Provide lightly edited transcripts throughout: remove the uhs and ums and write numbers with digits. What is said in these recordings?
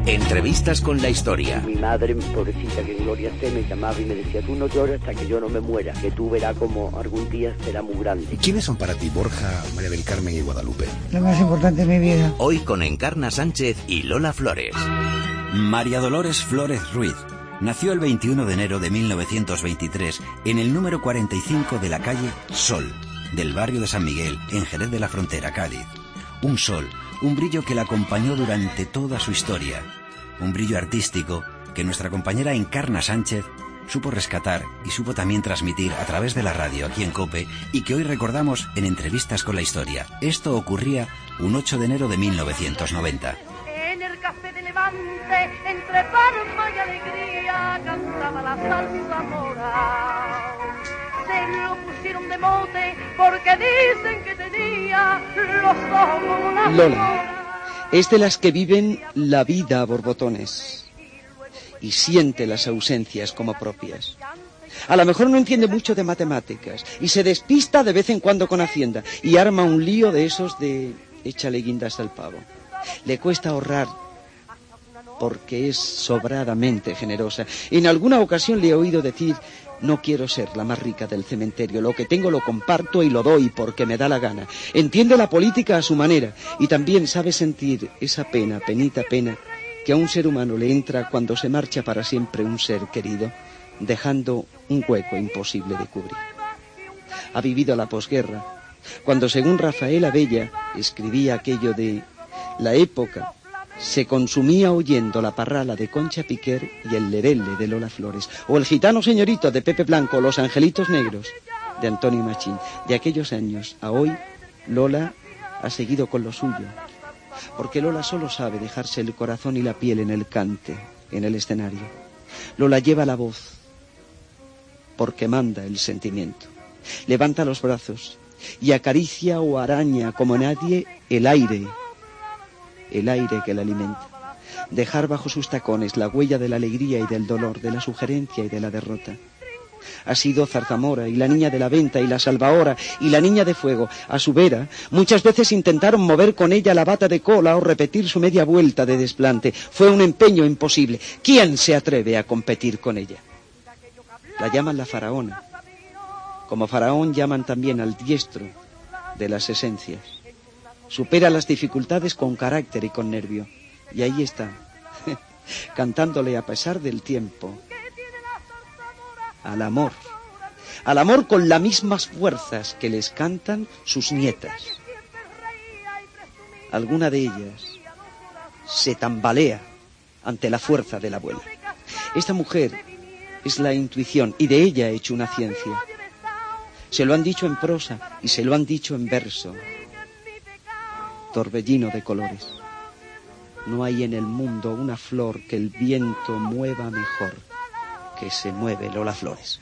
Entrevistas con la historia. Mi madre, pobrecita, que Gloria esté, me llamaba y me decía: tú no llores hasta que yo no me muera, que tú verás como algún día será muy grande. ¿Quiénes son para ti Borja, María del Carmen y Guadalupe? Lo más importante de mi vida. Hoy con Encarna Sánchez y Lola Flores. María Dolores Flores Ruiz nació el 21 de enero de 1923 en el número 45 de la calle Sol, del barrio de San Miguel, en Jerez de la Frontera, Cádiz. Un sol, un brillo que la acompañó durante toda su historia. Un brillo artístico que nuestra compañera Encarna Sánchez supo rescatar y supo también transmitir a través de la radio aquí en COPE, y que hoy recordamos en Entrevistas con la historia. Esto ocurría un 8 de enero de 1990. En el café de Levante, entre palma y alegría, cantaba la salsa mora. Se lo pusieron de mote porque dicen que tenía los ojos como una Lola es de las que viven la vida a borbotones y siente las ausencias como propias. A lo mejor no entiende mucho de matemáticas y se despista de vez en cuando con Hacienda y arma un lío de esos de échale guindas al pavo. Le cuesta ahorrar porque es sobradamente generosa. En alguna ocasión le he oído decir: no quiero ser la más rica del cementerio, lo que tengo lo comparto y lo doy porque me da la gana. Entiende la política a su manera y también sabe sentir esa pena, penita pena, que a un ser humano le entra cuando se marcha para siempre un ser querido, dejando un hueco imposible de cubrir. Ha vivido la posguerra, cuando según Rafael Abella escribía aquello de: la época se consumía oyendo la parrala de Concha Piquer y el lerele de Lola Flores, o el gitano señorito de Pepe Blanco, los angelitos negros de Antonio Machín. De aquellos años a hoy, Lola ha seguido con lo suyo, porque Lola solo sabe dejarse el corazón y la piel en el cante, en el escenario. Lola lleva la voz, porque manda el sentimiento. Levanta los brazos y acaricia o araña como nadie el aire que la alimenta. Dejar bajo sus tacones la huella de la alegría y del dolor, de la sugerencia y de la derrota. Ha sido zarzamora y la niña de la venta y la salvahora y la niña de fuego. A su vera, muchas veces intentaron mover con ella la bata de cola o repetir su media vuelta de desplante. Fue un empeño imposible. ¿Quién se atreve a competir con ella? La llaman la faraona. Como faraón llaman también al diestro de las esencias. Supera las dificultades con carácter y con nervio. Y ahí está, cantándole a pesar del tiempo, al amor con las mismas fuerzas que les cantan sus nietas. Alguna de ellas se tambalea ante la fuerza de la abuela. Esta mujer es la intuición y de ella ha hecho una ciencia. Se lo han dicho en prosa y se lo han dicho en verso. Torbellino de colores. No hay en el mundo una flor que el viento mueva mejor que se mueve Lola Flores.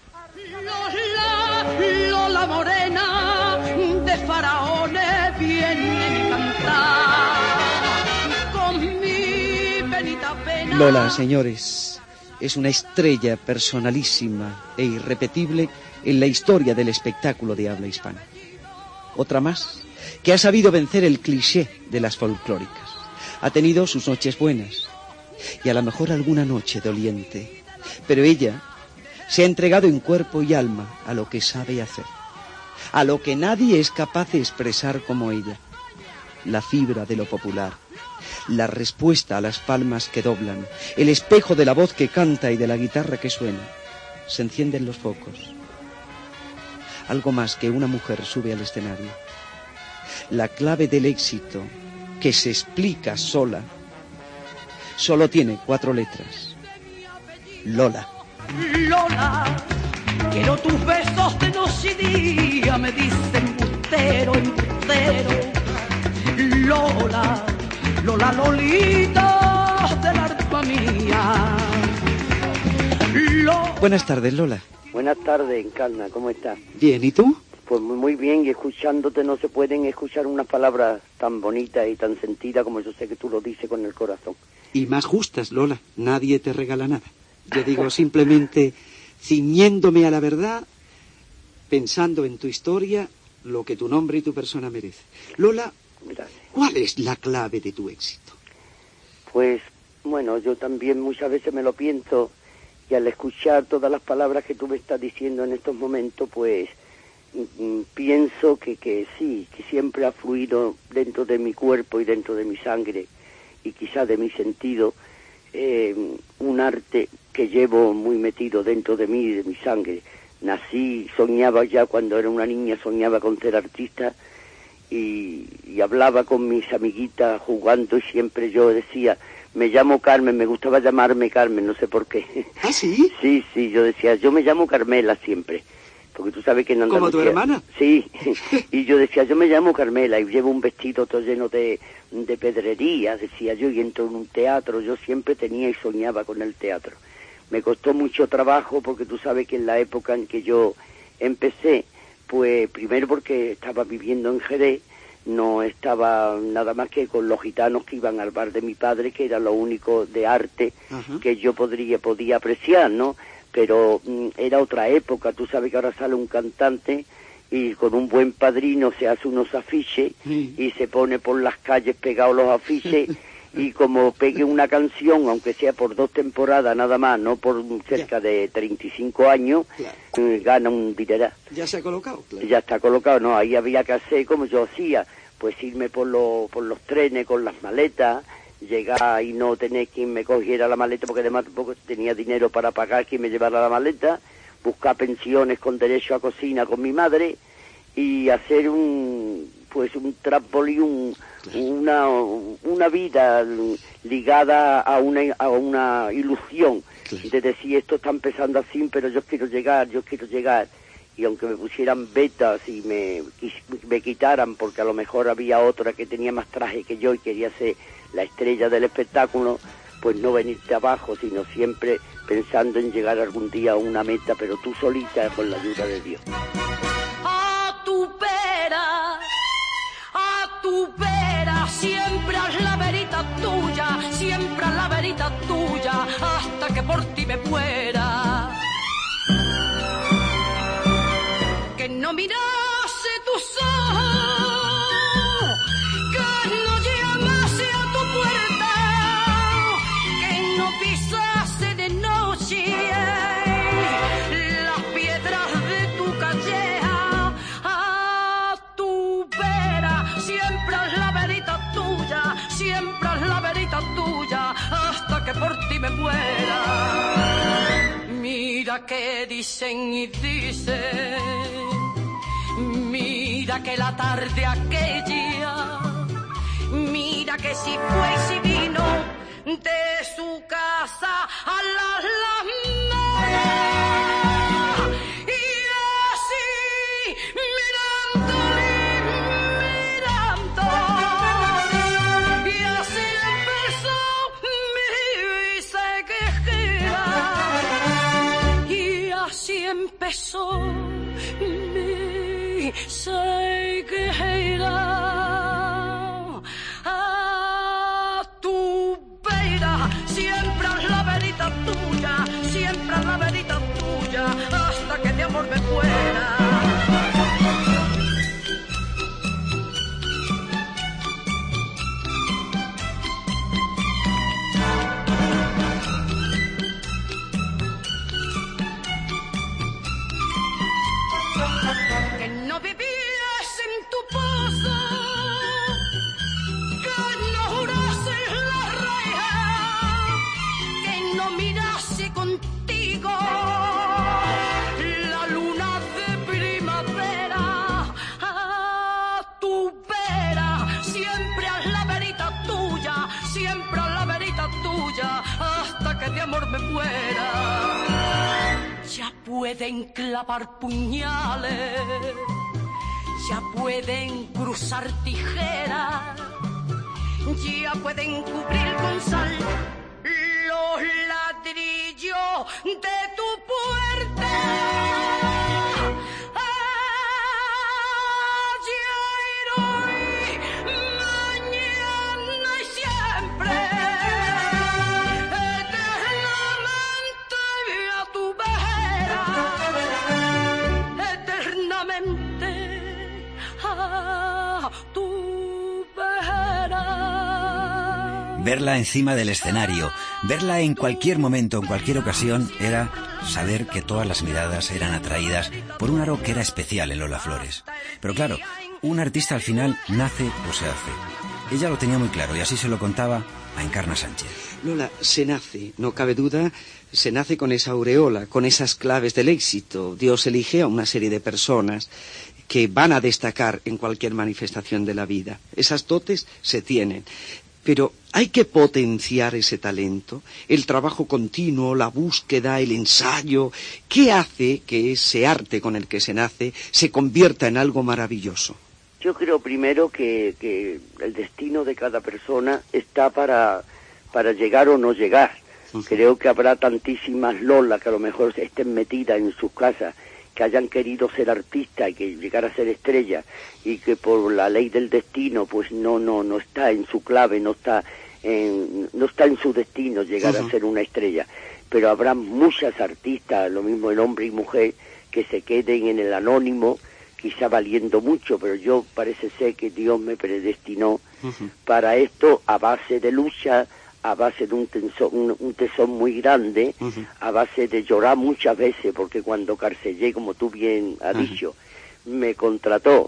Lola morena de faraones viene mi cantar con mi penita pena. Lola, señores, es una estrella personalísima e irrepetible en la historia del espectáculo de habla hispana. Otra más que ha sabido vencer el cliché de las folclóricas. Ha tenido sus noches buenas y a lo mejor alguna noche doliente, pero ella se ha entregado en cuerpo y alma a lo que sabe hacer, a lo que nadie es capaz de expresar como ella: la fibra de lo popular, la respuesta a las palmas que doblan, el espejo de la voz que canta y de la guitarra que suena. Se encienden los focos. Algo más que una mujer sube al escenario. La clave del éxito, que se explica sola, solo tiene 4 letras: Lola. Lola, quiero tus besos de noche y día, me dicen embustero, embustero. Lola, Lola, Lolita del alma mía. Buenas tardes, Lola. Buenas tardes, Encarna, ¿cómo estás? Bien, ¿y tú? Pues muy bien, y escuchándote no se pueden escuchar unas palabras tan bonitas y tan sentidas como yo sé que tú lo dices con el corazón. Y más justas, Lola. Nadie te regala nada. Yo digo simplemente ciñéndome a la verdad, pensando en tu historia, lo que tu nombre y tu persona merece. Lola, Gracias. ¿cuál es la clave de tu éxito? Pues Bueno, yo también muchas veces me lo pienso, y al escuchar todas las palabras que tú me estás diciendo en estos momentos, pues pienso que sí, que siempre ha fluido dentro de mi cuerpo y dentro de mi sangre, y quizás de mi sentido, un arte que llevo muy metido dentro de mí y de mi sangre. Nací, soñaba ya cuando era una niña, soñaba con ser artista, y hablaba con mis amiguitas jugando, y siempre yo decía, me llamo Carmen, me gustaba llamarme Carmen, no sé por qué. ¿Ah, sí? Sí, yo decía, yo me llamo Carmela siempre, porque tú sabes que en Andalucía... ¿Como tu hermana? Sí, y yo decía, yo me llamo Carmela, y llevo un vestido todo lleno de pedrería, decía yo, y entro en un teatro. Yo siempre tenía y soñaba con el teatro. Me costó mucho trabajo, porque tú sabes que en la época en que yo empecé, pues primero porque estaba viviendo en Jerez, no estaba nada más que con los gitanos que iban al bar de mi padre, que era lo único de arte que yo podía apreciar, ¿no? Pero era otra época. Tú sabes que ahora sale un cantante y con un buen padrino se hace unos afiches y se pone por las calles pegados los afiches y como pegue una canción, aunque sea por 2 temporadas nada más, no por cerca de 35 años, gana un dineral. Ya se ha colocado, claro. Ya está colocado, no, ahí había que hacer como yo hacía, pues irme por los trenes con las maletas, llegar y no tener quien me cogiera la maleta, porque además tampoco tenía dinero para pagar quien me llevara la maleta, buscar pensiones con derecho a cocina con mi madre, y hacer un trampolín, una vida ligada a una ilusión, de decir, esto está empezando así, pero yo quiero llegar, y aunque me pusieran vetas y me quitaran, porque a lo mejor había otra que tenía más traje que yo y quería ser la estrella del espectáculo, pues no venirte abajo, sino siempre pensando en llegar algún día a una meta, pero tú solita, con la ayuda de Dios. A tu vera, siempre es la verita tuya, siempre es la verita tuya, hasta que por ti me muera. Que no mirase tus ojos, que no llamase a tu puerta, que no pisase de noche las piedras de tu calleja. A tu vera, siempre es la verita tuya, siempre es la verita tuya, hasta que por ti me muera. Mira que dicen y dicen, mira que la tarde aquella, mira que si fue y si vino de su casa a las manos, y así mirando, y así empezó mi sequía, y así empezó mi sequía. A tu vera, siempre es la verita tuya, siempre es la verita tuya, hasta que de amor me muera. Que no vivías en tu pozo, que no jurases la reja, que no mirase contigo la luna de primavera. A tu vera, siempre es la verita tuya, siempre es la verita tuya, hasta que de amor me muera. Ya pueden clavar puñales, ya pueden cruzar tijeras, ya pueden cubrir con sal los ladrillos de tu puerta. Ayer, hoy, mañana y siempre, eternamente a tu vera, eternamente a tu vera. Verla encima del escenario, verla en cualquier momento, en cualquier ocasión, era saber que todas las miradas eran atraídas por un aro que era especial en Lola Flores. Pero claro, un artista al final nace o se hace. Ella lo tenía muy claro y así se lo contaba a Encarna Sánchez. Lola, se nace, no cabe duda, se nace con esa aureola, con esas claves del éxito. Dios elige a una serie de personas que van a destacar en cualquier manifestación de la vida. Esas dotes se tienen. Pero hay que potenciar ese talento, el trabajo continuo, la búsqueda, el ensayo. ¿Qué hace que ese arte con el que se nace se convierta en algo maravilloso? Yo creo primero que el destino de cada persona está para llegar o no llegar. Creo que habrá tantísimas Lolas que a lo mejor estén metidas en sus casas, que hayan querido ser artistas y que llegar a ser estrellas, y que por la ley del destino pues no está en su clave, no está en su destino llegar a ser una estrella. Pero habrá muchas artistas, lo mismo el hombre y mujer, que se queden en el anónimo, quizá valiendo mucho, pero yo parece ser que Dios me predestinó para esto, a base de lucha, a base de un tesón muy grande, a base de llorar muchas veces, porque cuando Carcellé, como tú bien has dicho, me contrató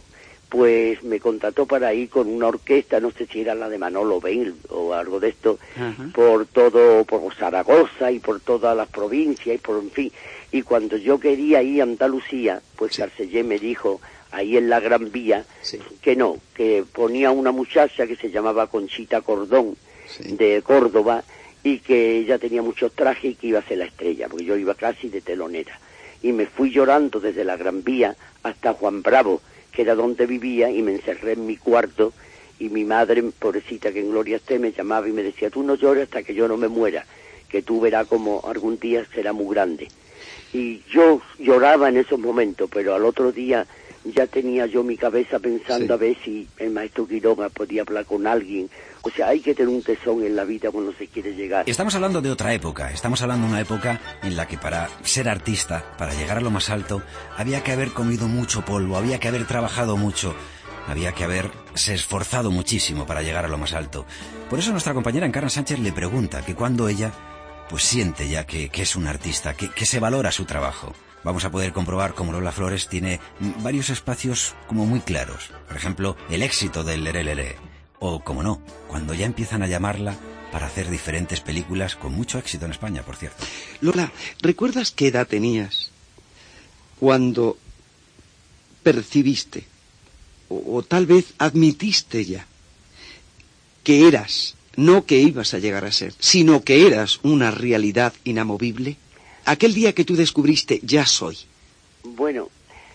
para ir con una orquesta, no sé si era la de Manolo Bell o algo de esto, por Zaragoza y por todas las provincias, y en fin. Y cuando yo quería ir a Andalucía, pues Carcellé me dijo, ahí en la Gran Vía, que no, que ponía una muchacha que se llamaba Conchita Cordón, de Córdoba, y que ella tenía muchos trajes y que iba a ser la estrella, porque yo iba casi de telonera. Y me fui llorando desde la Gran Vía hasta Juan Bravo, que era donde vivía, y me encerré en mi cuarto, y mi madre, pobrecita, que en gloria esté, me llamaba y me decía, tú no llores hasta que yo no me muera, que tú verás como algún día será muy grande. Y yo lloraba en esos momentos, pero al otro día ya tenía yo mi cabeza pensando a ver si el maestro Quiroga podía hablar con alguien. O sea, hay que tener un tesón en la vida cuando se quiere llegar. Estamos hablando de otra época, estamos hablando de una época en la que para ser artista, para llegar a lo más alto, había que haber comido mucho polvo, había que haber trabajado mucho, había que haberse esforzado muchísimo para llegar a lo más alto. Por eso nuestra compañera Encarna Sánchez le pregunta que cuando ella pues siente ya que es un artista, que se valora su trabajo. Vamos a poder comprobar cómo Lola Flores tiene varios espacios como muy claros. Por ejemplo, el éxito del Leré Leré. O, como no, cuando ya empiezan a llamarla para hacer diferentes películas con mucho éxito en España, por cierto. Lola, ¿recuerdas qué edad tenías cuando percibiste, o tal vez admitiste ya, que eras, no que ibas a llegar a ser, sino que eras una realidad inamovible? Aquel día que tú descubriste, ya soy. Bueno,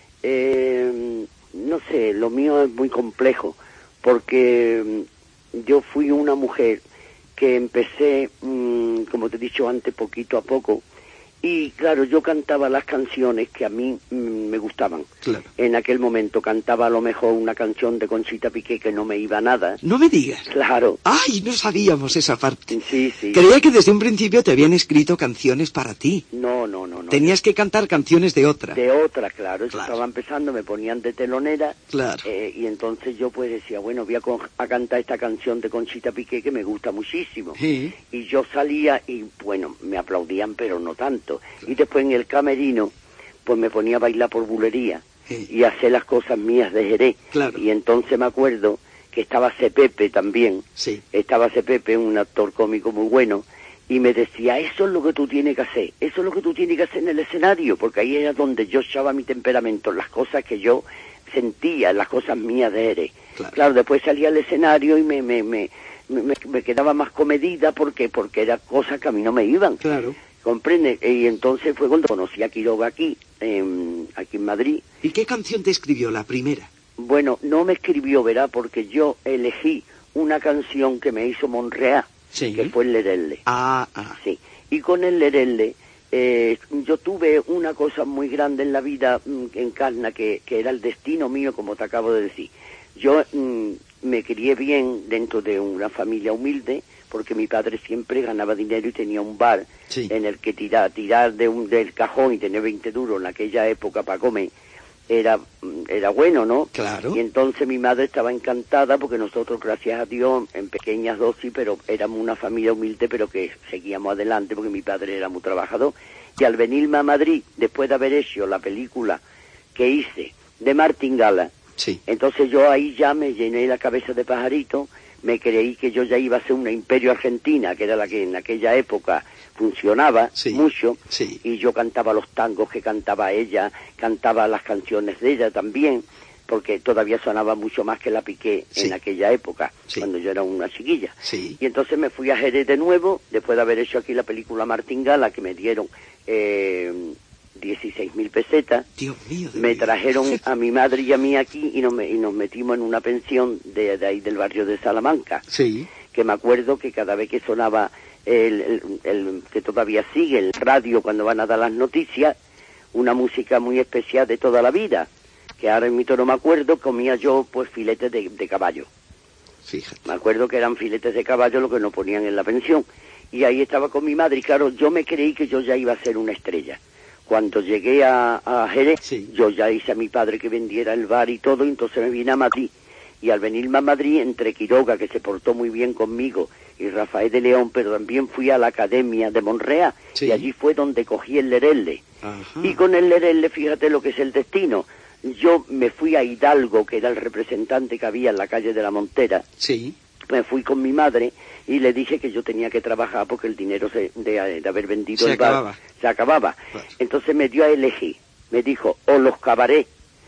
no sé, lo mío es muy complejo, porque yo fui una mujer que empecé, como te he dicho antes, poquito a poco, y claro, yo cantaba las canciones que a mí me gustaban. Claro. En aquel momento cantaba a lo mejor una canción de Conchita Piqué que no me iba nada. No me digas. Claro. ¡Ay, no sabíamos esa parte! Sí. Creía que desde un principio te habían escrito canciones para ti. No. Tenías que cantar canciones de otra. De otra, claro. Yo estaba empezando, me ponían de telonera. Claro. Y entonces yo pues decía, bueno, voy a cantar esta canción de Conchita Piqué que me gusta muchísimo. Sí. Y yo salía y, bueno, me aplaudían, pero no tanto. Claro. Y después en el camerino, pues me ponía a bailar por bulería. Sí. Y hacer las cosas mías de Jerez. Claro. Y entonces me acuerdo que estaba Cepepe también. Sí. Estaba Cepepe, un actor cómico muy bueno. Y me decía, eso es lo que tú tienes que hacer, eso es lo que tú tienes que hacer en el escenario, porque ahí era donde yo echaba mi temperamento, las cosas que yo sentía, las cosas mías de Jerez. Claro, después salía al escenario y me quedaba más comedida porque eran cosas que a mí no me iban. Claro. ¿Comprende? Y entonces fue cuando conocí a Quiroga aquí en Madrid. ¿Y qué canción te escribió, la primera? Bueno, no me escribió, verá, porque yo elegí una canción que me hizo Monreal. Sí. Que fue el Lerele. Sí. Y con el Lerele yo tuve una cosa muy grande en la vida, Encarna, que era el destino mío, como te acabo de decir. Yo me crié bien dentro de una familia humilde, porque mi padre siempre ganaba dinero y tenía un bar en el que tirar del cajón y tener 20 duros en aquella época para comer era bueno, ¿no? Claro. Y entonces mi madre estaba encantada porque nosotros, gracias a Dios, en pequeñas dosis, pero éramos una familia humilde, pero que seguíamos adelante porque mi padre era muy trabajador. Y al venirme a Madrid, después de haber hecho la película que hice de Martingala, Sí. entonces yo ahí ya me llené la cabeza de pajarito, me creí que yo ya iba a ser una Imperio Argentina, que era la que en aquella época funcionaba mucho, y yo cantaba los tangos que cantaba ella, cantaba las canciones de ella también, porque todavía sonaba mucho más que la Piqué en aquella época, cuando yo era una chiquilla. Y entonces me fui a Jerez de nuevo, después de haber hecho aquí la película Martingala, que me dieron 16.000 pesetas. Dios mío, me trajeron a mi madre y a mí aquí y nos metimos en una pensión de ahí del barrio de Salamanca. Que me acuerdo que cada vez que sonaba el que todavía sigue el radio cuando van a dar las noticias, una música muy especial de toda la vida, que ahora en mito no me acuerdo, comía yo pues filetes de caballo. Fíjate. Me acuerdo que eran filetes de caballo lo que nos ponían en la pensión. Y ahí estaba con mi madre y claro, yo me creí que yo ya iba a ser una estrella. Cuando llegué a Jerez, yo ya hice a mi padre que vendiera el bar y todo, entonces me vine a Madrid. Y al venirme a Madrid, entre Quiroga, que se portó muy bien conmigo, y Rafael de León, pero también fui a la Academia de Monreal, y allí fue donde cogí el lerelle. Y con el lerelle, fíjate lo que es el destino. Yo me fui a Hidalgo, que era el representante que había en la calle de la Montera. Me fui con mi madre y le dije que yo tenía que trabajar porque el dinero de haber vendido el bar se acababa. Entonces me dio a elegir. Me dijo, o los cabarets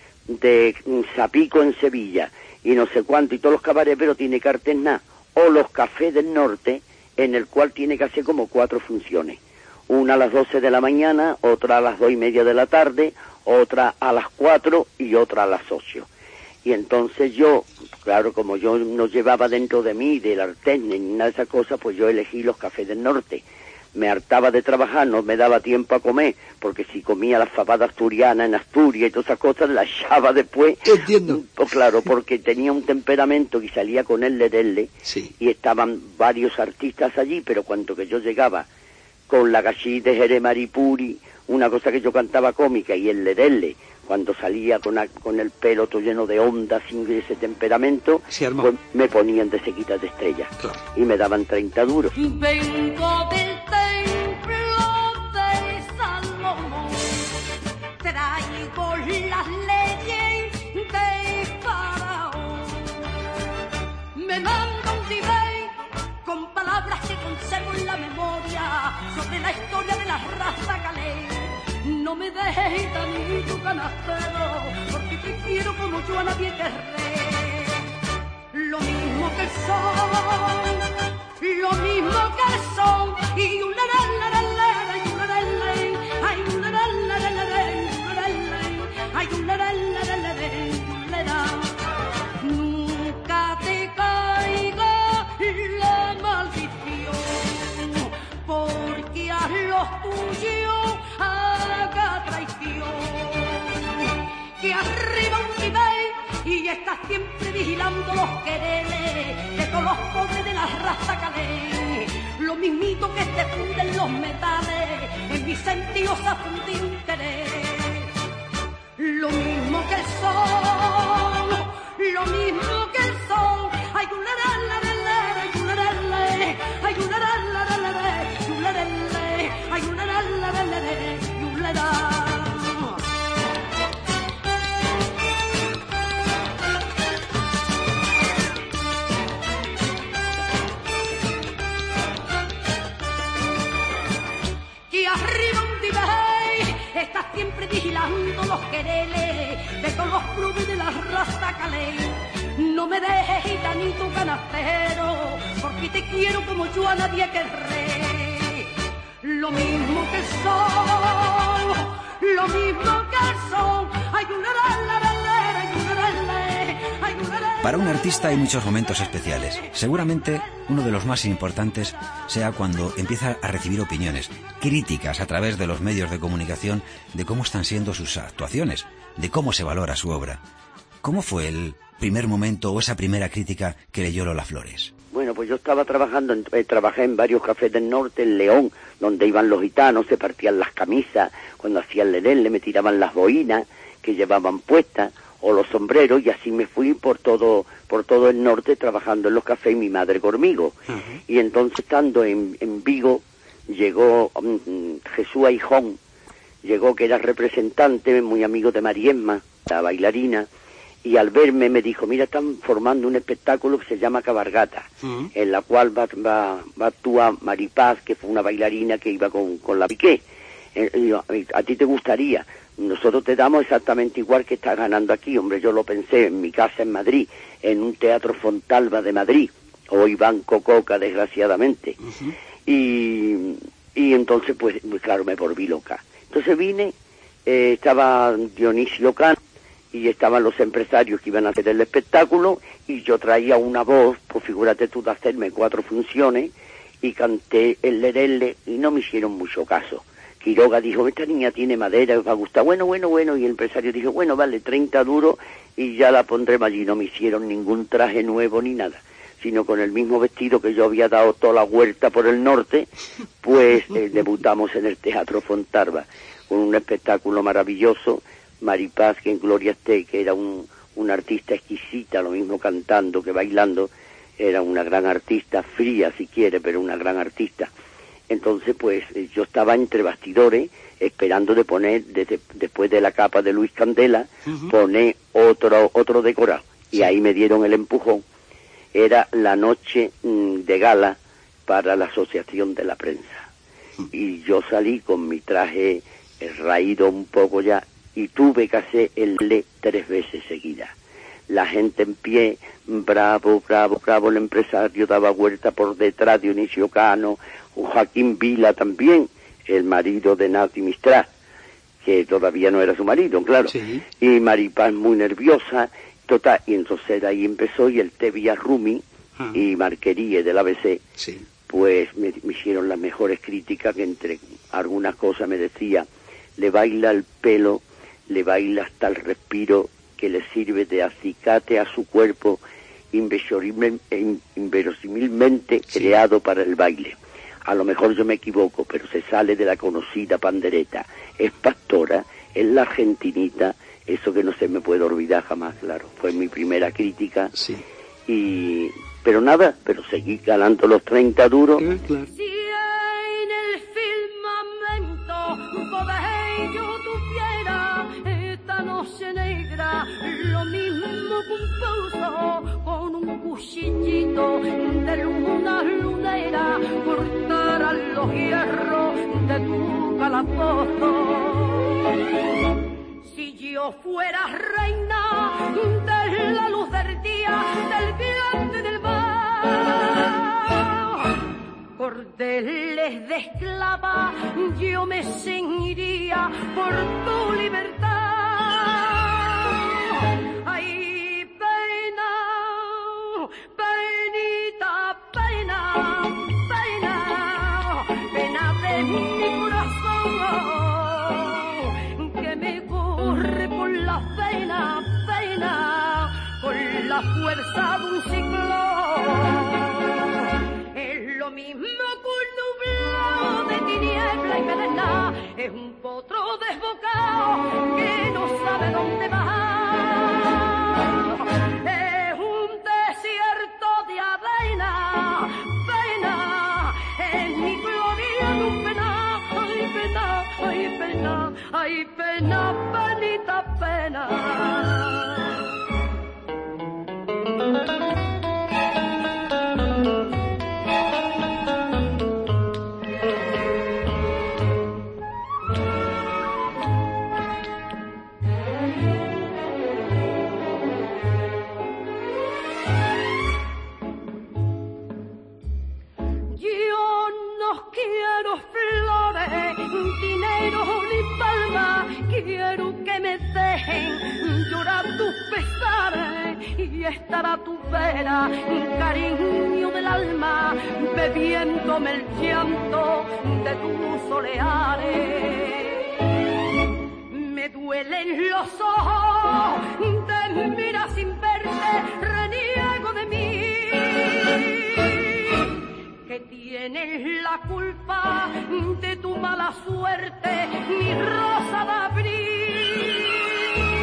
de Zapico en Sevilla y no sé cuánto, y todos los cabarets, pero tiene que alternar, o los cafés del norte, en el cual tiene que hacer como 4 funciones. Una a las 12 de la mañana, otra a las 2:30 de la tarde, otra a las 4 y otra a las 8. Y entonces yo, claro, como yo no llevaba dentro de mí del artesne ni nada de esas cosas, pues yo elegí los cafés del norte. Me hartaba de trabajar, no me daba tiempo a comer, porque si comía la fabada asturiana en Asturias y todas esas cosas, la echaba después. Entiendo. Pues claro, porque tenía un temperamento y salía con el lerelle, y estaban varios artistas allí, pero cuando que yo llegaba con la gachí de Jerez Maripuri, una cosa que yo cantaba cómica, y el lerelle, cuando salía con el pelo todo lleno de ondas, sin ese temperamento, pues me ponían de sequitas de estrellas. Y me daban 30 duros. Vengo del templo de Salomón, traigo las leyes de Faraón. Me manda un delay con palabras que conservo en la memoria sobre la historia de la raza galés. No me dejes gitanillo canastero, porque te quiero como yo a nadie querré. Lo mismo que el sol, lo mismo que el sol, y un lerelle, y un lerelle, ay un lerelle, y un lerelle, ay un lerelle, y un lerelle. Nunca te caiga la maldición, porque a los tuyos haga traición. Que arriba un nivel y estás siempre vigilando los quereres de todos los pobres de la raza calé. Lo mismito que te funden los metales, en mis sentidos ha fundido un querer. Lo mismo que el sol, lo mismo que el sol, hay un lerelle, hay un lerelle, hay un lerelle, hay un lerelle, hay un lerelle, y un lerelle. Que arriba un divey estás siempre vigilando los quereles de todos los clubes de la raza calé. No me dejes gitanito canastero, porque te quiero como yo a nadie querré. Lo mismo que el sol, lo mismo que el sol, hay un lerelle, hay un lerelle, hay un lerelle. Para un artista hay muchos momentos especiales. Seguramente uno de los más importantes sea cuando empieza a recibir opiniones, críticas a través de los medios de comunicación de cómo están siendo sus actuaciones, de cómo se valora su obra. ¿Cómo fue el primer momento o esa primera crítica que leyó Lola Flores? Bueno, pues yo estaba trabajé en varios cafés del norte, en León, donde iban los gitanos, se partían las camisas, cuando hacían lerelle me tiraban las boinas, que llevaban puestas, o los sombreros, y así me fui por todo el norte trabajando en los cafés, y mi madre conmigo. Y entonces, estando en Vigo, llegó Jesús Aijón, llegó, que era representante, muy amigo de Mariemma, la bailarina, y al verme me dijo, mira, están formando un espectáculo que se llama Cabargata, en la cual va a actuar Maripaz, que fue una bailarina que iba con la Piqué. Y yo, ¿a ti te gustaría? Nosotros te damos exactamente igual que estás ganando aquí. Hombre, yo lo pensé en mi casa en Madrid, en un teatro Fontalba de Madrid, hoy Banco Coca, desgraciadamente. Y entonces, pues claro, me volví loca. Entonces vine, estaba Dionisio Cano, y estaban los empresarios que iban a hacer el espectáculo, y yo traía una voz, pues figúrate tú, de hacerme 4 funciones, y canté el lerele, y no me hicieron mucho caso. Quiroga dijo, esta niña tiene madera, os va a gustar. Bueno, y el empresario dijo, bueno, vale, 30 duros y ya la pondremos allí. No me hicieron ningún traje nuevo ni nada, sino con el mismo vestido que yo había dado toda la huerta por el norte, pues debutamos en el Teatro Fontalba, con un espectáculo maravilloso. Maripaz, que en gloria esté, que era una artista exquisita, lo mismo cantando que bailando, era una gran artista, fría si quiere, pero una gran artista. Entonces, pues, yo estaba entre bastidores, esperando de poner, después de la capa de Luis Candela, poner otro decorado. Y ahí me dieron el empujón. Era la noche de gala para la Asociación de la Prensa. Y yo salí con mi traje raído un poco ya, y tuve que hacer el le 3 veces seguidas. La gente en pie, bravo, el empresario daba vuelta por detrás, Dionisio Cano, Joaquín Vila también, el marido de Nati Mistral, que todavía no era su marido, claro, y Maripaz muy nerviosa, total, y entonces de ahí empezó, y el Tevia Rumi y Marqueríe del ABC, pues me hicieron las mejores críticas, que entre algunas cosas me decía, le baila el pelo, le baila hasta el respiro, que le sirve de acicate a su cuerpo, inverosímilmente creado para el baile. A lo mejor yo me equivoco, pero se sale de la conocida pandereta. Es pastora, es la argentinita, eso que no se me puede olvidar jamás, claro. Fue mi primera crítica. Pero nada, pero seguí ganando los 30 duros. Claro. Si en el firmamento yo tuviera esta noche negra, lo mismo que un pozo con un cuchillito de luna lunera, cortaran los hierros de tu calabozo. Si yo fuera reina de la luz del día, del viento y del mar, cordeles de esclava yo me ceñiría por tu libertad. Ay, pena, penita, pena, pena, pena de mi corazón, que me corre por la pena, pena, por la fuerza de un ciclón. Es lo mismo que un nublado de tiniebla y cadena, es un potro desbocado que no sabe dónde va. Es un desierto de avena, pena, es mi gloria de un pena, ay pena, ay pena, ay pena, penita, pena. Quiero flores, dinero ni palma, quiero que me dejen llorar tus pesares y estar a tu vera, cariño del alma, bebiéndome el llanto de tus soleares. Me duelen los ojos, te mira sin verte, reniego de mí, que tienes la culpa de tu mala suerte, mi rosa de abril.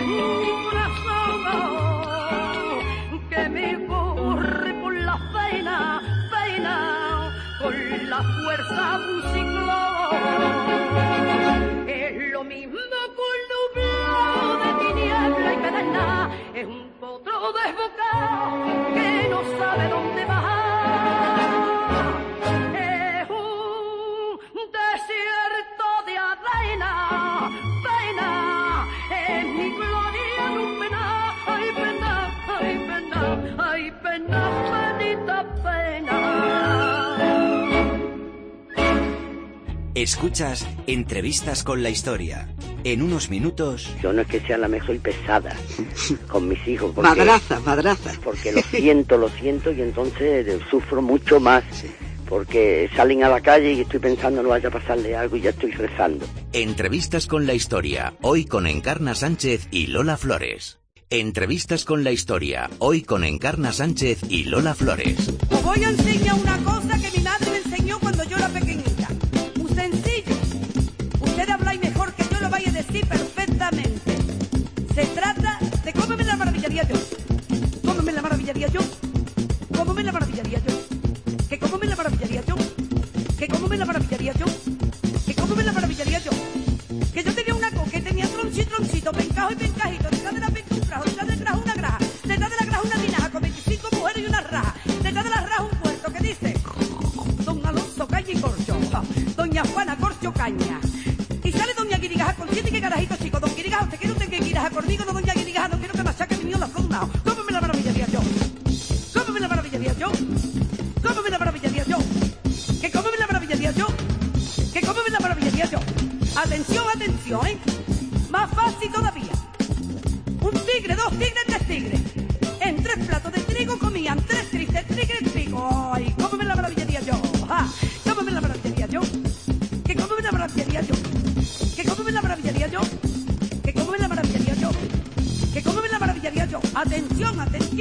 una soga que me corre por la pena, con la fuerza de un ciclón. Es lo mismo que un nublado de tiniebla y pedena, es un potro desbocado que no sabe dónde va. Es un desierto de arena, es mi gloria no pena, ay pena, penita pena. Escuchas Entrevistas con la Historia. En unos minutos... Yo no es que sea la mejor y pesada con mis hijos. Porque, madraza. Porque lo siento y entonces sufro mucho más. Sí. Porque salen a la calle y estoy pensando no vaya a pasarle algo y ya estoy rezando. Entrevistas con la Historia. Hoy con Encarna Sánchez y Lola Flores. Entrevistas con la Historia. Hoy con Encarna Sánchez y Lola Flores. Os voy a enseñar una cosa que mi madre me enseñó cuando yo era pequeñita. Muy sencillo. Ustedes habláis mejor que yo lo vais a decir perfectamente. Se trata de cómo me la maravillaría yo. Cómo me la maravillaría yo. Cómo me la maravillaría yo. Que cómo me la maravillaría yo. Que cómo me la maravillaría yo. Que cómo me la maravillaría yo. Que yo tenía una coca que tenía troncito, pencajo y pencajito. Detrás de la penca un trajo, detrás del trajo una graja. Detrás de la graja una minaja con 25 mujeres y una raja. Detrás de la raja un puerto que dice Don Alonso Caña y Corcho. Doña Juana Corcho Caña. Y sale Doña Guirigaja con 7 que carajito chico. Don Guirigaja, ¿usted quiere usted que Guirigaja conmigo? No, Doña Guirigaja, no quiero que machaque mi mío la flor. ¿Cómo me la maravillaría yo? ¿Cómo me la maravillaría yo? ¿Cómo me la maravillaría yo? ¿Que cómo me la maravillaría yo? ¿Que cómo me la maravillaría yo? Atención, ¿eh? Más fácil todavía. Un tigre, 2 tigres, 3 tigres. En 3 platos de trigo comían 3 tristes tigres trigo. ¡Ay, cómo me la maravillaría yo! ¡Ja! ¿Cómo me la maravillaría yo? ¿Que cómo me la maravillaría yo? ¿Que cómo me la maravillaría yo? ¿Que cómo me la maravillaría yo? ¿Que cómo me la maravillaría yo? Atención.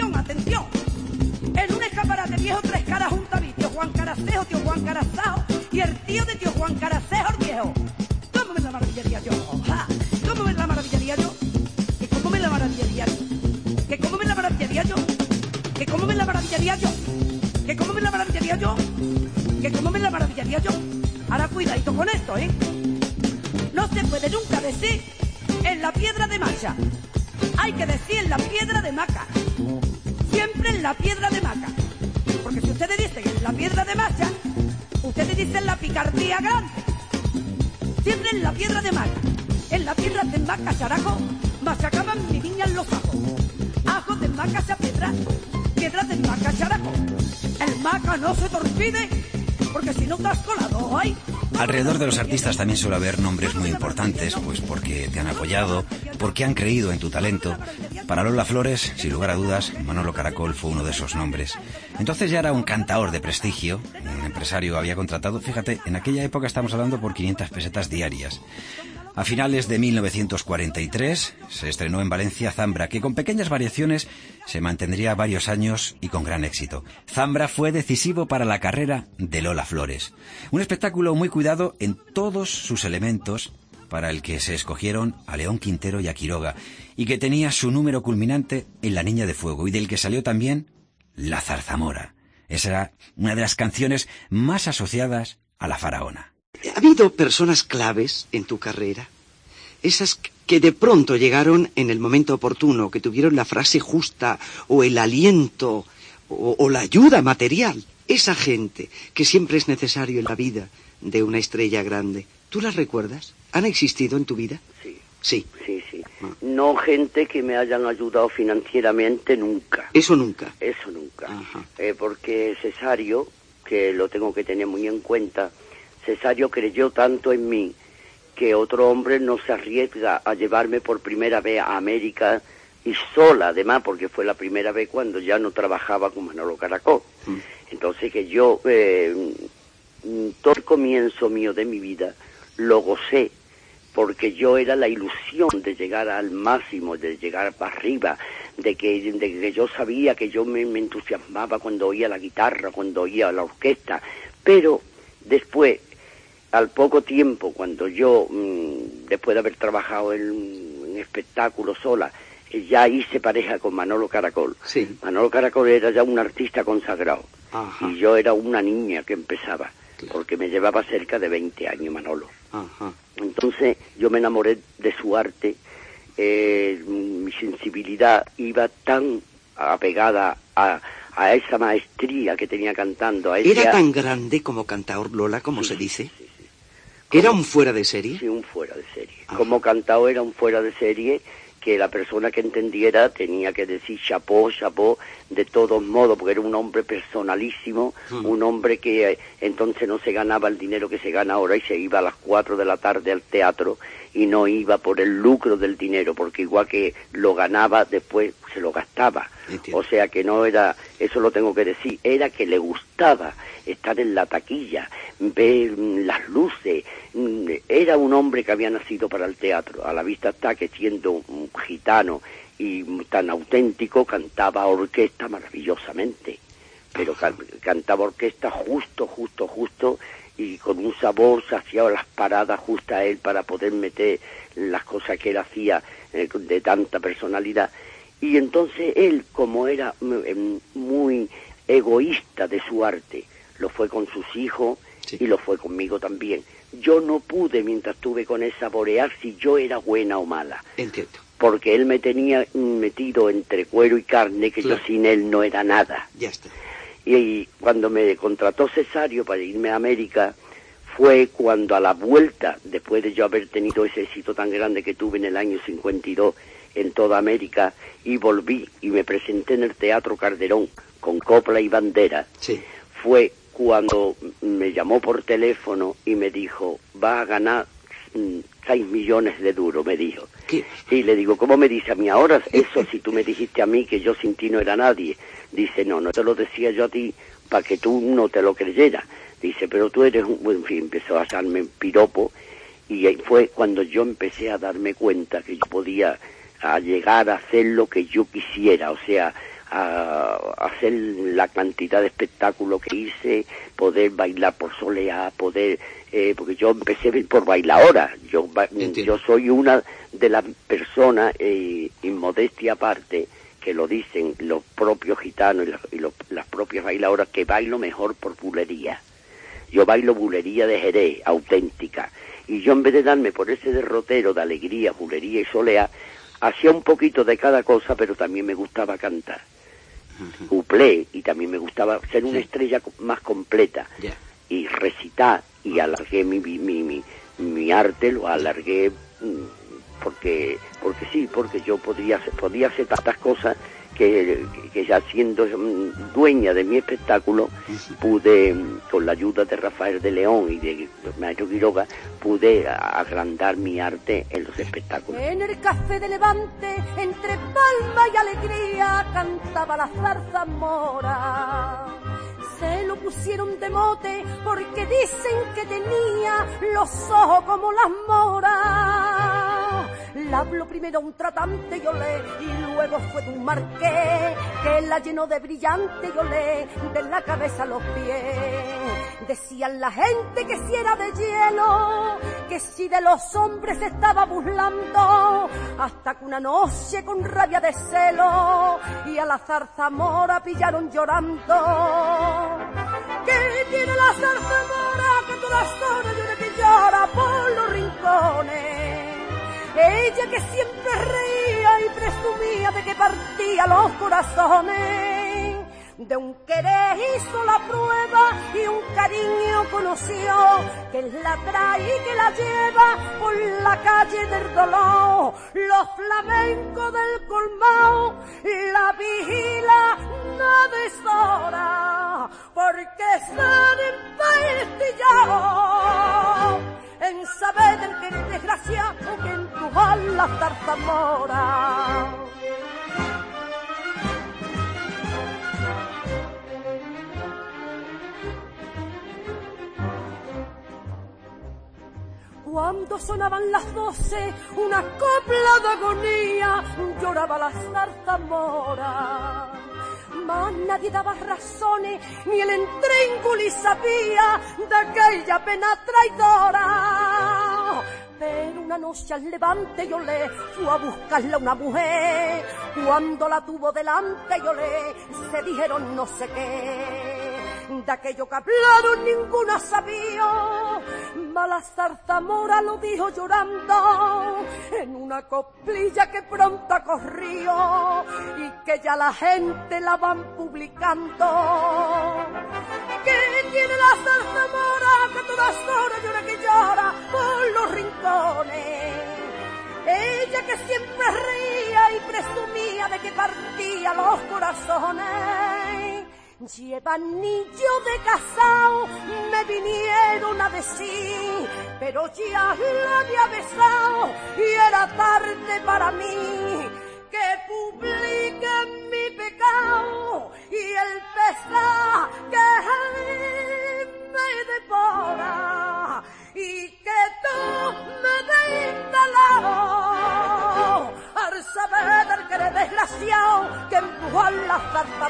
En un escaparate viejo 3 caras juntas vi tío Juan Caracejo, tío Juan Carazajo y el tío de tío Juan Caracejo el viejo. ¿Cómo me la maravillaría yo? ¡Ja! ¿Cómo me la maravillaría yo? ¿Que cómo me la maravillaría yo? ¿Que cómo me la maravillaría yo? ¿Que cómo me la maravillaría yo? ¿Que cómo me la maravillaría yo? ¿Que cómo me la maravillaría yo? Ahora cuidadito con esto, ¿eh? No se puede nunca decir en la piedra de macha. Hay que decir en la piedra de maca. Siempre en la piedra de maca. Porque si ustedes dicen en la piedra de macha, ustedes dicen la picardía grande. Siempre en la piedra de maca. En la piedra de maca, charajo, machacaban mi niña en los ajos. Ajos de maca se piedra, piedra de maca, charajo. El maca no se te olvide, porque si no te has colado, ¡ay! Alrededor de los artistas también suele haber nombres muy importantes, pues porque te han apoyado, porque han creído en tu talento. Para Lola Flores, sin lugar a dudas, Manolo Caracol fue uno de esos nombres. Entonces ya era un cantaor de prestigio, un empresario había contratado, fíjate, en aquella época estamos hablando por 500 pesetas diarias. A finales de 1943 se estrenó en Valencia Zambra, que con pequeñas variaciones se mantendría varios años y con gran éxito. Zambra fue decisivo para la carrera de Lola Flores. Un espectáculo muy cuidado en todos sus elementos, para el que se escogieron a León Quintero y a Quiroga, y que tenía su número culminante en La Niña de Fuego, y del que salió también La Zarzamora. Esa era una de las canciones más asociadas a la faraona. ¿Ha habido personas claves en tu carrera? Esas que de pronto llegaron en el momento oportuno, que tuvieron la frase justa, o el aliento, o la ayuda material. Esa gente que siempre es necesario en la vida de una estrella grande. ¿Tú las recuerdas? ¿Han existido en tu vida? Sí. No gente que me hayan ayudado financieramente nunca. Eso nunca. Porque Cesario, que lo tengo que tener muy en cuenta, Cesario creyó tanto en mí que otro hombre no se arriesga a llevarme por primera vez a América, y sola además, porque fue la primera vez cuando ya no trabajaba con Manolo Caracol. Entonces que yo todo el comienzo mío de mi vida lo gocé, porque yo era la ilusión de llegar al máximo, de llegar para arriba, de que yo sabía que yo me entusiasmaba cuando oía la guitarra, cuando oía la orquesta. Pero después, al poco tiempo, cuando yo, después de haber trabajado en espectáculos sola. Ya hice pareja con Manolo Caracol. Sí. Manolo Caracol era ya un artista consagrado. Ajá. Y yo era una niña que empezaba, Claro. porque me llevaba cerca de 20 años Manolo. Ajá. Entonces yo me enamoré de su arte, mi sensibilidad iba tan apegada a esa maestría que tenía cantando. A ese ¿Era tan grande como cantador, Lola, como se dice? ¿Era un fuera de serie? Sí, un fuera de serie. Ajá. Como cantado era un fuera de serie, que la persona que entendiera tenía que decir chapó, chapó, de todos modos, porque era un hombre personalísimo, un hombre que entonces no se ganaba el dinero que se gana ahora y se iba a las 4 de la tarde al teatro y no iba por el lucro del dinero, porque igual que lo ganaba, después se lo gastaba. Entiendo. O sea que no era, eso lo tengo que decir, era que le gustaba estar en la taquilla, ver las luces. Era un hombre que había nacido para el teatro. A la vista está que siendo un gitano y tan auténtico, cantaba orquesta maravillosamente. Pero cantaba orquesta justo, y con un sabor, se hacía las paradas justas a él para poder meter las cosas que él hacía de tanta personalidad. Y entonces él, como era muy egoísta de su arte, lo fue con sus hijos, sí, y lo fue conmigo también. Yo no pude, mientras estuve con él, saborear si yo era buena o mala. Entiendo. Porque él me tenía metido entre cuero y carne, que Claro. yo sin él no era nada. Ya está. Y cuando me contrató Cesario para irme a América, fue cuando a la vuelta, después de yo haber tenido ese éxito tan grande que tuve en el año 52 en toda América, y volví y me presenté en el Teatro Calderón con copla y bandera, Sí. fue cuando me llamó por teléfono y me dijo, va a ganar 6 millones de duros, me dijo. ¿Qué? Y le digo, ¿cómo me dice a mí ahora eso si tú me dijiste a mí que yo sin ti no era nadie? Dice, no te lo decía yo a ti para que tú no te lo creyeras. Dice, pero tú eres un... En fin, empezó a hacerme piropo, y ahí fue cuando yo empecé a darme cuenta que yo podía llegar a hacer lo que yo quisiera, o sea, a hacer la cantidad de espectáculos que hice, poder bailar por soleá, poder... porque yo empecé por bailadora. Yo soy una de las personas, inmodestia aparte, que lo dicen los propios gitanos y las propias bailadoras, que bailo mejor por bulería. Yo bailo bulería de Jerez, auténtica. Y yo, en vez de darme por ese derrotero de alegría, bulería y soleá, hacía un poquito de cada cosa, pero también me gustaba cantar. Cuplé, y también me gustaba ser una estrella más completa. Ya. Y recitar, y alargué mi arte, lo alargué porque yo podía hacer tantas cosas que ya siendo dueña de mi espectáculo, pude, con la ayuda de Rafael de León y de Maestro Quiroga, pude agrandar mi arte en los espectáculos. En el café de Levante, entre palma y alegría, cantaba la zarzamora. Se lo pusieron de mote porque dicen que tenía los ojos como las moras. La habló primero un tratante y olé, y luego fue de un marqués que la llenó de brillante y olé, de la cabeza a los pies. Decían la gente que si era de hielo, que si de los hombres se estaba burlando, hasta que una noche con rabia de celo y a la zarzamora pillaron llorando. ¿Qué tiene la zarzamora que todas horas llora que llora por los rincones? Ella que siempre reía y presumía de que partía los corazones. De un querer hizo la prueba y un cariño conoció, que la trae y que la lleva por la calle del dolor. Los flamencos del colmao la vigila no deshora, porque salen paistillados en saber del que es desgraciado que empujó a la zarzamora. Cuando sonaban las 12, una copla de agonía, lloraba la zarzamora. Mas nadie daba razones, ni el entrénguli sabía de aquella pena traidora. Pero una noche al levante yo le fui a buscarle a una mujer. Cuando la tuvo delante yo le se dijeron no sé qué. De aquello que hablaron ninguna sabía. Mala zarzamora lo dijo llorando en una coplilla que pronto corrió y que ya la gente la van publicando. Que tiene la zarzamora que todas horas llora que llora por los rincones. Ella que siempre reía y presumía de que partía los corazones. Lleva anillo de casao, me vinieron a decir, pero ya la había besado y era tarde para mí. Que publiquen mi pecado y el pesar que me devora y que tú me des instalado al saber del que eres desgraciado que empujó a la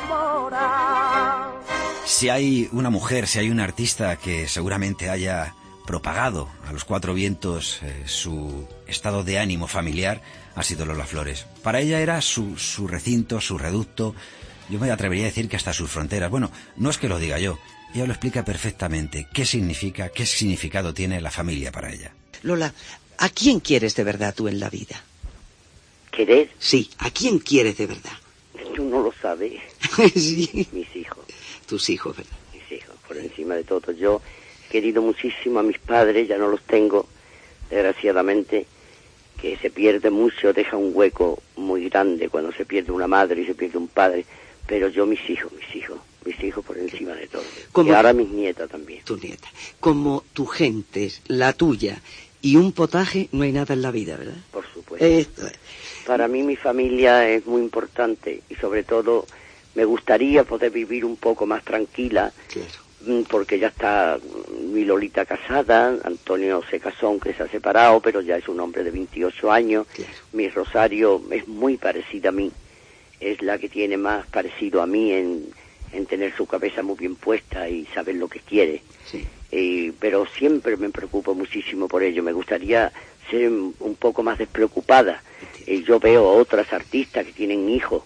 zarzamora. Si hay una mujer, si hay un artista que seguramente haya propagado a los cuatro vientos su estado de ánimo familiar, ha sido Lola Flores. Para ella era su recinto, su reducto, yo me atrevería a decir que hasta sus fronteras. Bueno, no es que lo diga yo, ella lo explica perfectamente, qué significa, qué significado tiene la familia para ella. Lola, ¿a quién quieres de verdad tú en la vida? ¿Querer? Sí, ¿a quién quieres de verdad? Tú no lo sabes. Sí. Mis hijos. Tus hijos, ¿verdad? Mis hijos, por encima de todo. Yo he querido muchísimo a mis padres, ya no los tengo, desgraciadamente, que se pierde mucho, deja un hueco muy grande cuando se pierde una madre y se pierde un padre, pero yo mis hijos por encima de todo. Y ahora mis nietas también. Tu nieta. Como tu gente, la tuya, y un potaje, no hay nada en la vida, ¿verdad? Por supuesto. Esto es. Para mí mi familia es muy importante y sobre todo me gustaría poder vivir un poco más tranquila, claro, porque ya está mi Lolita casada, Antonio se casó aunque se ha separado, pero ya es un hombre de 28 años, claro. Mi Rosario es muy parecida a mí, es la que tiene más parecido a mí en tener su cabeza muy bien puesta y saber lo que quiere, sí. Pero siempre me preocupo muchísimo por ello, me gustaría ser un poco más despreocupada. Yo veo a otras artistas que tienen hijos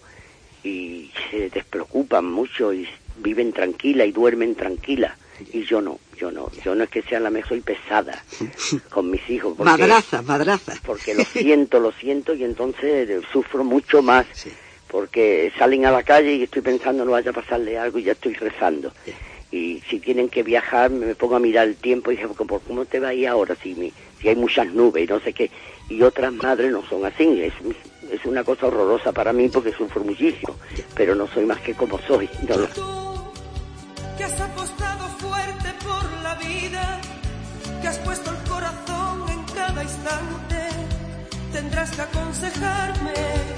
y se despreocupan mucho y viven tranquila y duermen tranquila, y yo no es que sea la mejor, soy pesada con mis hijos porque, madraza porque lo siento y entonces sufro mucho más, sí, porque salen a la calle y estoy pensando no vaya a pasarle algo y ya estoy rezando, sí. Y si tienen que viajar me pongo a mirar el tiempo y digo, ¿cómo te va a ir ahora si hay muchas nubes y no sé qué? Y otras madres no son así, es una cosa horrorosa para mí porque sufro muchísimo, pero no soy más que como soy. No lo... Tú, que has apostado fuerte por la vida, que has puesto el corazón en cada instante, tendrás que aconsejarme.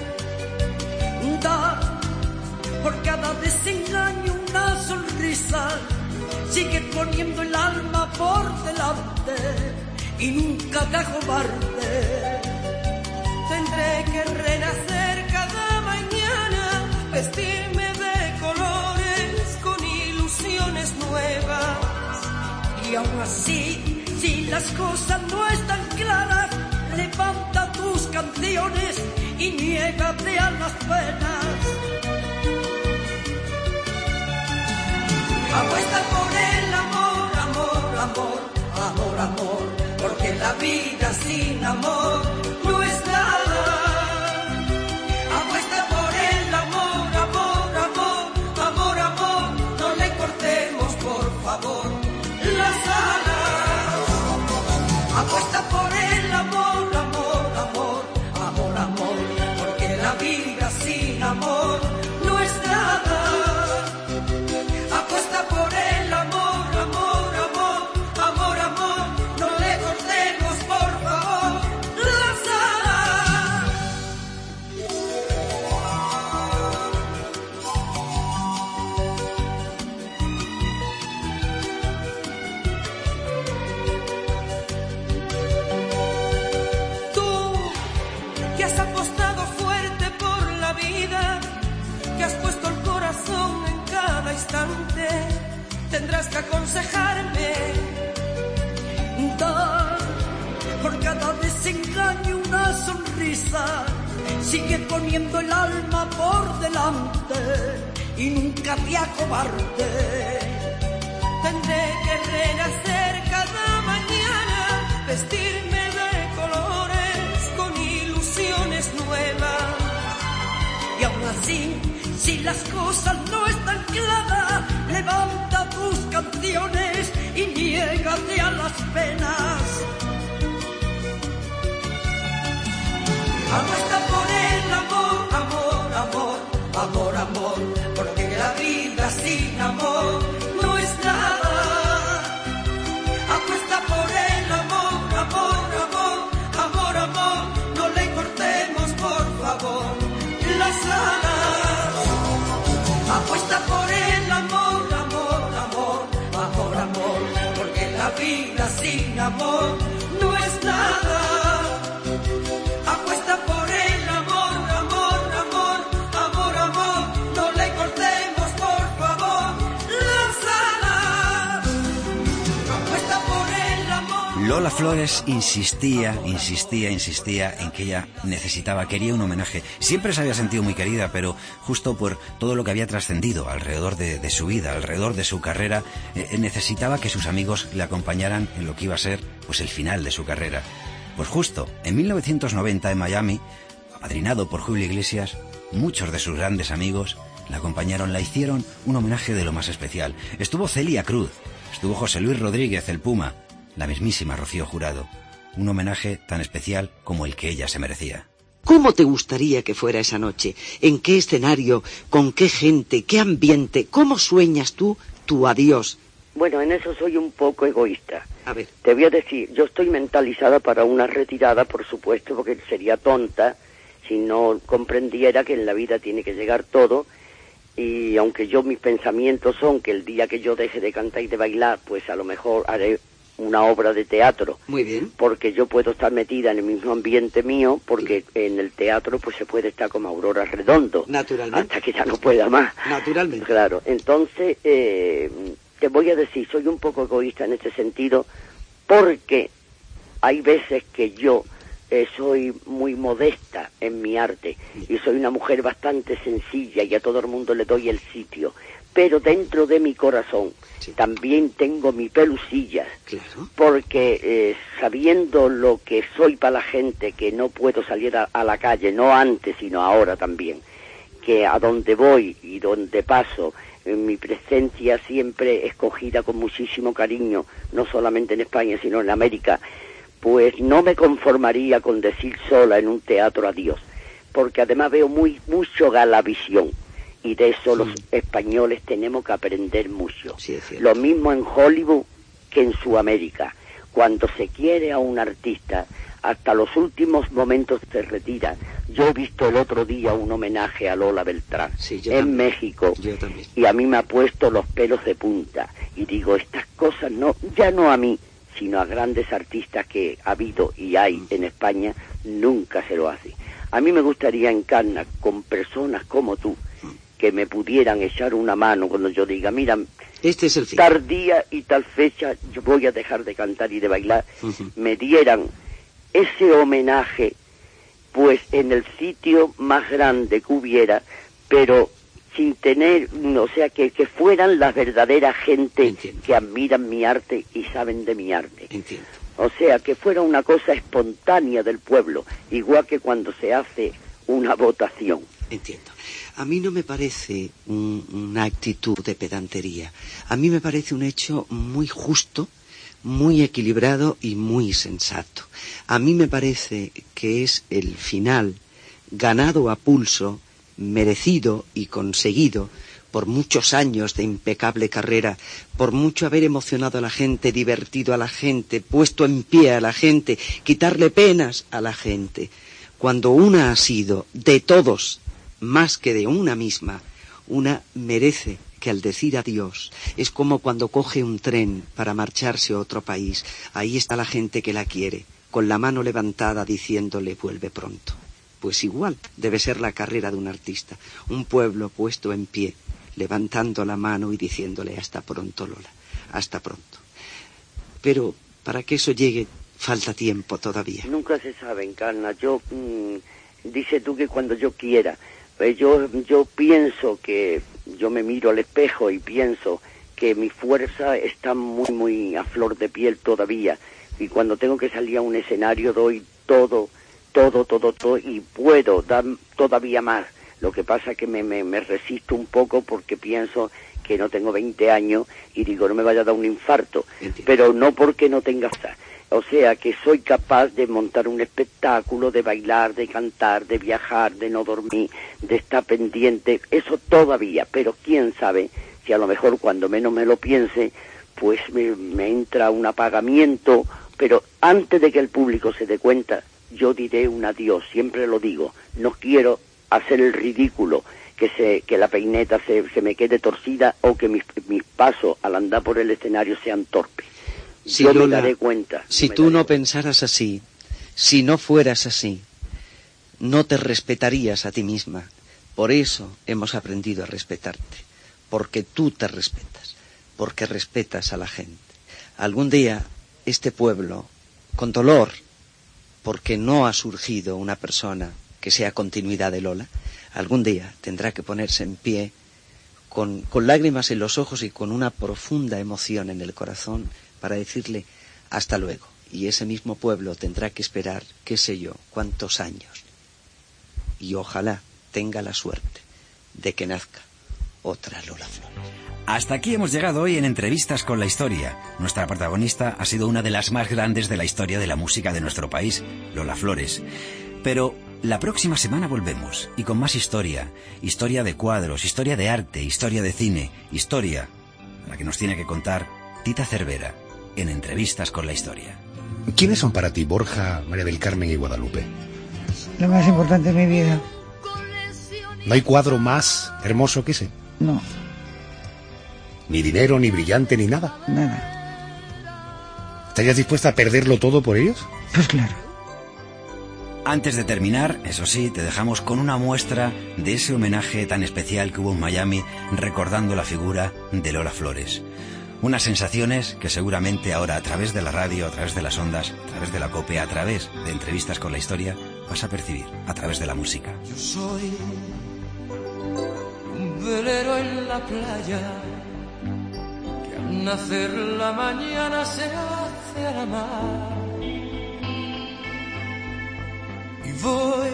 Da por cada desengaño una sonrisa, sigue poniendo el alma por delante y nunca te acobarde. Tendré que renacer cada mañana, vestirme de colores con ilusiones nuevas. Y aún así, si las cosas no están claras, levanta tus canciones y niégate a las penas. Apuesta por el amor, amor, amor, amor, amor, porque la vida sin amor no es nada. Apuesta por el amor, amor, amor, amor, amor, no le cortemos por favor las alas. Apuesta por el amor, amor, amor, amor, amor, porque la vida sin amor no es nada. Apuesta por el amor, amor, amor, amor, amor, no le cortemos por favor las alas. Tú, que has apostado fuerte por la vida, que has puesto el corazón en cada instante, tendrás que aconsejarme. Da por cada se engañe una sonrisa, sigue poniendo el alma por delante y nunca te acobarde. Tendré que renacer cada mañana, vestirme de colores con ilusiones nuevas. Y aún así, si las cosas no están claras, levanta tus canciones y niégate a las penas. Apuesta por el amor, amor, amor, amor, amor, porque la vida sin amor no es nada. Apuesta por el amor, amor, amor, amor, amor, no le cortemos por favor las alas. Apuesta por el amor, amor, amor, amor, amor, porque la vida sin amor no es nada. Apuesta por el amor, amor, amor, amor, amor, no le cortemos por favor las alas. Apuesta por el amor. Lola Flores insistía en que ella quería un homenaje. Siempre se había sentido muy querida, pero justo por todo lo que había trascendido alrededor de su vida, alrededor de su carrera, necesitaba que sus amigos le acompañaran en lo que iba a ser pues el final de su carrera. Pues justo, en 1990 en Miami, apadrinado por Julio Iglesias, muchos de sus grandes amigos la acompañaron, la hicieron un homenaje de lo más especial. Estuvo Celia Cruz, estuvo José Luis Rodríguez, el Puma, la mismísima Rocío Jurado. Un homenaje tan especial como el que ella se merecía. ¿Cómo te gustaría que fuera esa noche? ¿En qué escenario? ¿Con qué gente? ¿Qué ambiente? ¿Cómo sueñas tú tu adiós? Bueno, en eso soy un poco egoísta. A ver. Te voy a decir, yo estoy mentalizada para una retirada, por supuesto, porque sería tonta si no comprendiera que en la vida tiene que llegar todo, y aunque mis pensamientos son que el día que yo deje de cantar y de bailar, pues a lo mejor haré una obra de teatro. Muy bien. Porque yo puedo estar metida en el mismo ambiente mío, porque en el teatro pues se puede estar como Aurora Redondo. Naturalmente. Hasta que ya no pueda más. Naturalmente. Claro, entonces te voy a decir, soy un poco egoísta en este sentido, porque hay veces que yo soy muy modesta en mi arte y soy una mujer bastante sencilla y a todo el mundo le doy el sitio, pero dentro de mi corazón también tengo mi pelusilla, claro, porque sabiendo lo que soy para la gente, que no puedo salir a la calle, no antes sino ahora también, que a donde voy y donde paso, mi presencia siempre escogida con muchísimo cariño, no solamente en España sino en América, pues no me conformaría con decir sola en un teatro adiós, porque además veo mucho Galavisión, y de eso los españoles tenemos que aprender mucho. Sí, lo mismo en Hollywood que en Sudamérica. Cuando se quiere a un artista, hasta los últimos momentos se retira. Yo he visto el otro día un homenaje a Lola Beltrán en México, y a mí me ha puesto los pelos de punta. Y digo, estas cosas no, ya no a mí, sino a grandes artistas que ha habido y hay en España, nunca se lo hace. A mí me gustaría encarnar con personas como tú, que me pudieran echar una mano cuando yo diga, mira, este es el fin. Tal día y tal fecha yo voy a dejar de cantar y de bailar, me dieran ese homenaje, pues en el sitio más grande que hubiera, pero sin tener, o sea, que fueran la verdadera gente que admiran mi arte y saben de mi arte. Entiendo. O sea, que fuera una cosa espontánea del pueblo, igual que cuando se hace una votación. Entiendo. A mí no me parece una actitud de pedantería. A mí me parece un hecho muy justo, muy equilibrado y muy sensato. A mí me parece que es el final ganado a pulso, merecido y conseguido por muchos años de impecable carrera, por mucho haber emocionado a la gente, divertido a la gente, puesto en pie a la gente, quitarle penas a la gente. Cuando una ha sido de todos, más que de una misma, una merece que al decir adiós es como cuando coge un tren para marcharse a otro país. Ahí está la gente que la quiere, con la mano levantada diciéndole vuelve pronto. Pues igual debe ser la carrera de un artista, un pueblo puesto en pie, levantando la mano y diciéndole hasta pronto, Lola, hasta pronto. Pero para que eso llegue falta tiempo todavía. Nunca se sabe, Encarna. Yo, dice tú que cuando yo quiera. Pues yo pienso que, yo me miro al espejo y pienso que mi fuerza está muy, muy a flor de piel todavía. Y cuando tengo que salir a un escenario doy todo, y puedo dar todavía más. Lo que pasa es que me resisto un poco porque pienso que no tengo 20 años y digo, no me vaya a dar un infarto. Entiendo. Pero no porque no tenga... O sea, que soy capaz de montar un espectáculo, de bailar, de cantar, de viajar, de no dormir, de estar pendiente, eso todavía, pero quién sabe si a lo mejor cuando menos me lo piense, pues me entra un apagamiento, pero antes de que el público se dé cuenta, yo diré un adiós, siempre lo digo, no quiero hacer el ridículo, que la peineta se me quede torcida o que mis pasos al andar por el escenario sean torpes. Si yo Lola, me daré cuenta. Si tú no pensaras así, si no fueras así, no te respetarías a ti misma. Por eso hemos aprendido a respetarte, porque tú te respetas, porque respetas a la gente. Algún día este pueblo, con dolor, porque no ha surgido una persona que sea continuidad de Lola, algún día tendrá que ponerse en pie, con lágrimas en los ojos y con una profunda emoción en el corazón, para decirle hasta luego. Y ese mismo pueblo tendrá que esperar, qué sé yo, cuántos años. Y ojalá tenga la suerte de que nazca otra Lola Flores. Hasta aquí hemos llegado hoy en Entrevistas con la Historia. Nuestra protagonista ha sido una de las más grandes de la historia de la música de nuestro país, Lola Flores. Pero la próxima semana volvemos, y con más historia. Historia de cuadros, historia de arte, historia de cine, historia a la que nos tiene que contar Tita Cervera en Entrevistas con la Historia. ¿Quiénes son para ti Borja, María del Carmen y Guadalupe? Lo más importante de mi vida. ¿No hay cuadro más hermoso que ese? No. Ni dinero, ni brillante, ni nada. Nada. ¿Estarías dispuesta a perderlo todo por ellos? Pues claro. Antes de terminar, eso sí, te dejamos con una muestra de ese homenaje tan especial que hubo en Miami recordando la figura de Lola Flores. Unas sensaciones que seguramente ahora a través de la radio, a través de las ondas, a través de la COPE, a través de Entrevistas con la Historia, vas a percibir a través de la música. Yo soy un velero en la playa que al nacer la mañana se hace a la mar y voy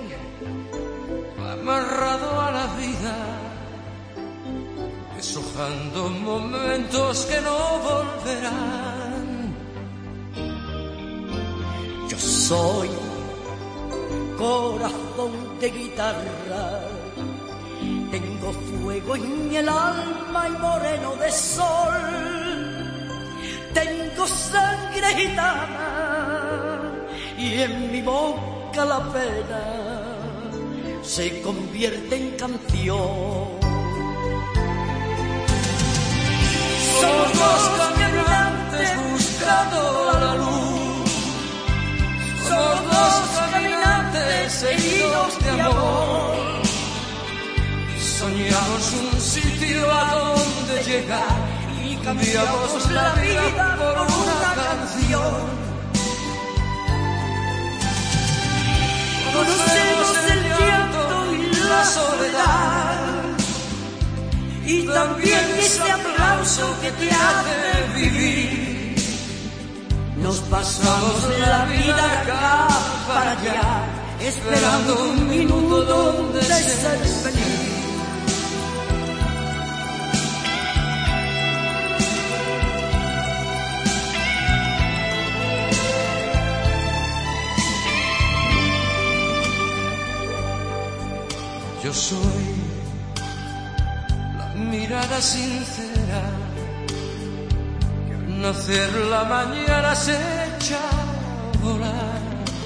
amarrado a la vida, deshojando momentos que no volverán. Yo soy corazón de guitarra, tengo fuego en el alma y moreno de sol, tengo sangre gitana y en mi boca la pena se convierte en canción. Somos dos caminantes buscando la luz. Somos dos caminantes seguidos de amor. Y soñamos un sitio a donde llegar y cambiamos la vida por una canción. Conocemos el llanto y la soledad y también ese aplauso que te hace vivir. Nos pasamos la vida acá para allá, esperando un minuto donde ser feliz. Yo soy mirada sincera que al nacer la mañana se echa a volar.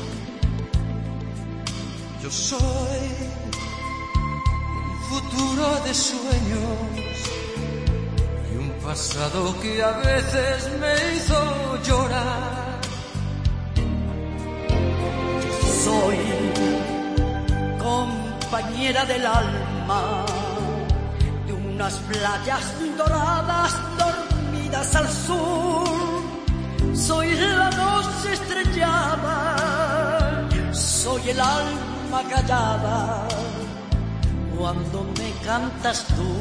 Yo soy un futuro de sueños y un pasado que a veces me hizo llorar. Soy compañera del alma, unas playas doradas dormidas al sur, soy la noche estrellada, soy el alma callada cuando me cantas tú.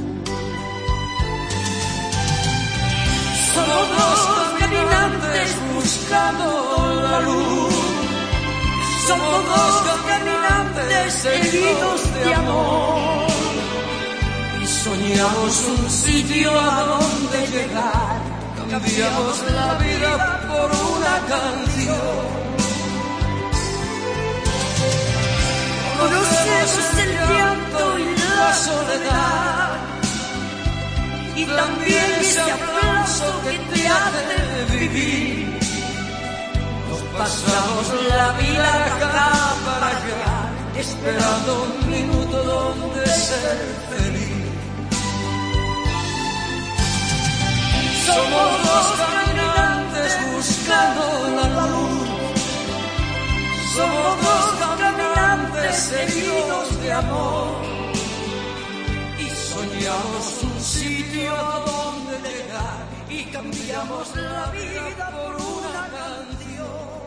Somos dos caminantes buscando la luz, somos dos caminantes heridos de amor y soñamos un sitio a donde llegar, cambiamos la vida por una canción. Conocemos el llanto y la soledad y también ese aplauso que te hace vivir. Nos pasamos la vida acá para allá, esperando un minuto donde ser feliz. Somos dos caminantes buscando la luz, somos dos caminantes heridos de amor y soñamos un sitio a donde llegar y cambiamos la vida por una canción.